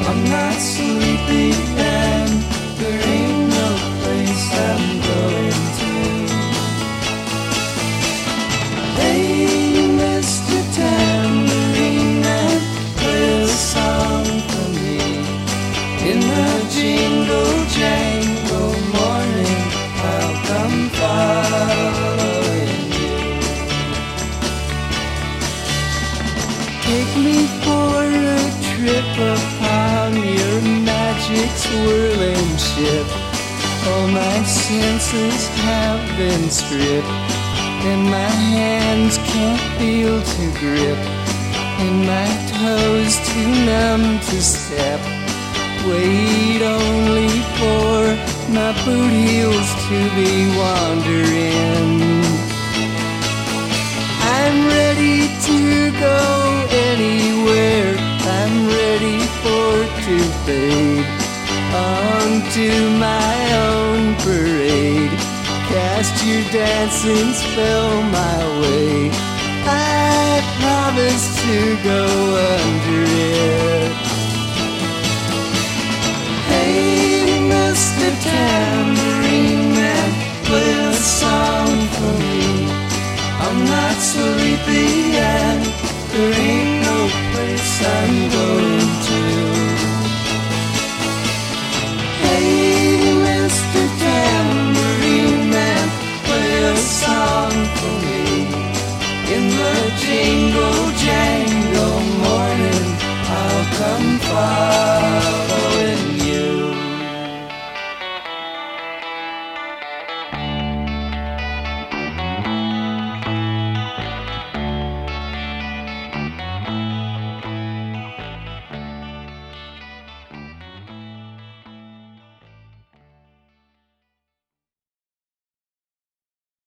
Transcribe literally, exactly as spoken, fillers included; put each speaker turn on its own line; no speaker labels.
I'm not sleepy and there ain't no place I'm going to. Hey, Mister Tambourine Man, play a song for me. In the jingle jangle morning, I'll come following you. Take me for a trip upon your magic swirling ship. All my senses have been stripped, and my hands can't feel to grip, and my toes too numb to step. Wait only for my boot heels to be wandering. I'm ready to go anywhere. I'm ready for to fade onto my own parade. Cast your dancing spell my way. I promise to go under it. Hey, Mister Tambourine Man, play a song for me. I'm not sleepy and there ain't no place I'm going to. Hey, Mister Tambourine Man, play a song for me. In the jingle jangle morning, I'll come far.